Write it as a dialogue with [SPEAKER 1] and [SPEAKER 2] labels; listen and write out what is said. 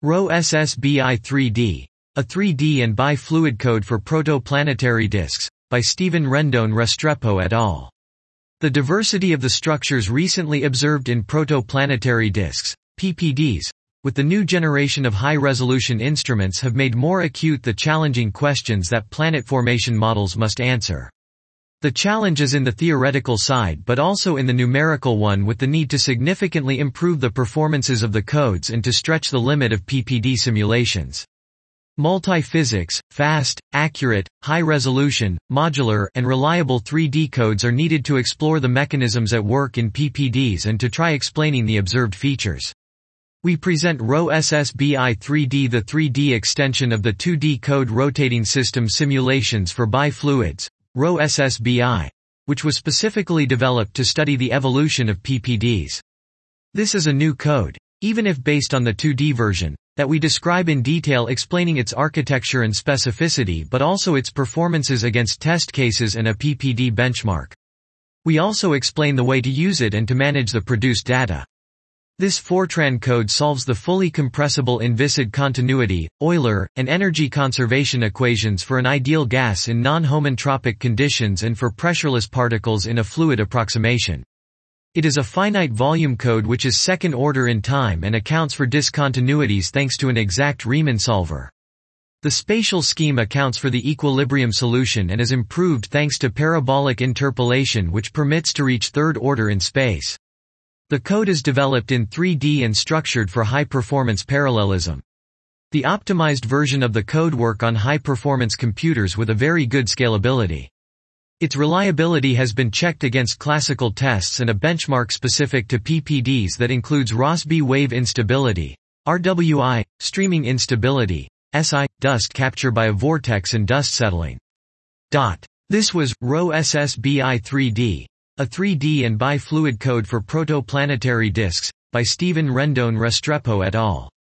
[SPEAKER 1] RoSSBI 3D, a 3D and bi-fluid code for protoplanetary disks, by Stephen Rendon Restrepo et al. The diversity of the structures recently observed in protoplanetary disks, PPDs, with the new generation of high-resolution instruments have made more acute the challenging questions that planet formation models must answer. The challenge is in the theoretical side but also in the numerical one, with the need to significantly improve the performances of the codes and to stretch the limit of PPD simulations. Multi-physics, fast, accurate, high-resolution, modular, and reliable 3D codes are needed to explore the mechanisms at work in PPDs and to try explaining the observed features. We present RoSSBI 3D, the 3D extension of the 2D code rotating system simulations for bifluids, RoSSBI, which was specifically developed to study the evolution of PPDs. This is a new code, even if based on the 2D version, that we describe in detail, explaining its architecture and specificity but also its performances against test cases and a PPD benchmark. We also explain the way to use it and to manage the produced data. This Fortran code solves the fully compressible inviscid continuity, Euler, and energy conservation equations for an ideal gas in non-homotropic conditions and for pressureless particles in a fluid approximation. It is a finite volume code which is second order in time and accounts for discontinuities thanks to an exact Riemann solver. The spatial scheme accounts for the equilibrium solution and is improved thanks to parabolic interpolation, which permits to reach third order in space. The code is developed in 3D and structured for high-performance parallelism. The optimized version of the code works on high-performance computers with a very good scalability. Its reliability has been checked against classical tests and a benchmark specific to PPDs that includes Rossby wave instability, RWI, streaming instability, SI, dust capture by a vortex and dust settling. This was RoSSBI 3D. A 3D and bi-fluid code for protoplanetary disks, by Stephen Rendon Restrepo et al.